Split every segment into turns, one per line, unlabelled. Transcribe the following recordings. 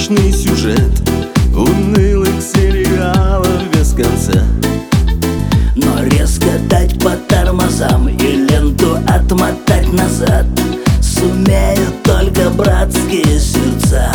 скучный сюжет унылых сериалов без конца.
Но резко дать по тормозам и ленту отмотать назад сумеют только братские сердца.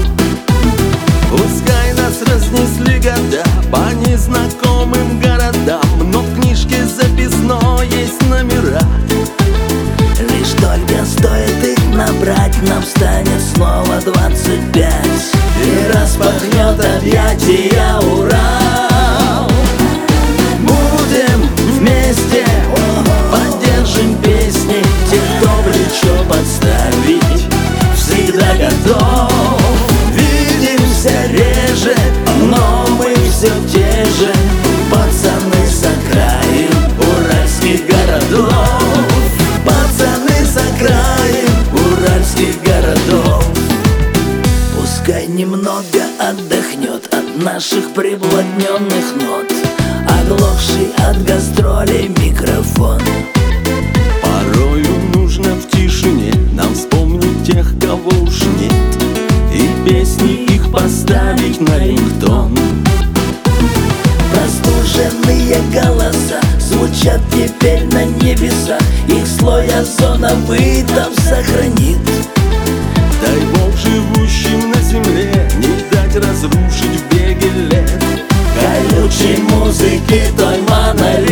Пускай нас разнесли года по незнакомым городам, но в книжке записной есть номера.
Лишь только стоит их набрать, нам станет снова 25 и распахнет объятия Урал. Будем вместе, поддержим песни тех, кто плечо подставить всегда готов. Видимся реже, но мы все те же пацаны с окраин уральских городов. Пацаны с окраин уральских городов. Пускай немного отдохнет от наших приблотненных нот оглохший от гастролей микрофон.
Порою нужно в тишине нам вспомнить тех, кого уж нет, и песни их поставить на рингтон.
Простуженные голоса звучат теперь на небесах, их слой озоновый там сохранит.
Дай Бог живущим на земле не дать разрушить в беге лет
Колючей музыки той монолит.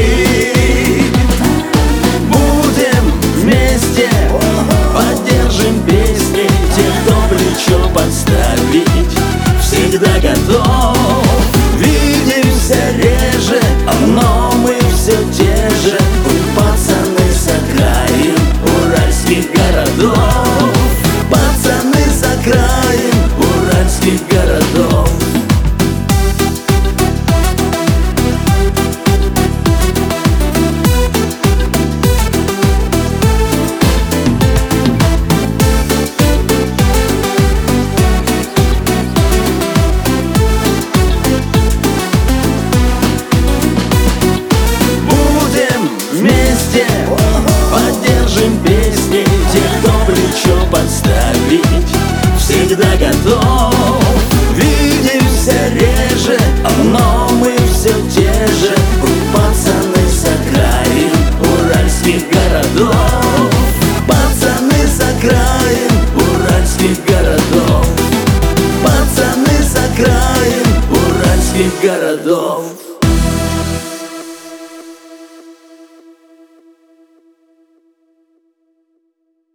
Будем вместе, поддержим песни тех, кто плечо подставить всегда готов. Видимся реже, но мы все те же пацаны с окраин уральских городов. Пацаны с окраин уральских городов. Вместе поддержим песни тех, кто плечо подставить всегда готов. Видимся реже, но мы все те же пацаны с окраин уральских городов. Пацаны с окраин уральских городов. Пацаны с окраин уральских городов.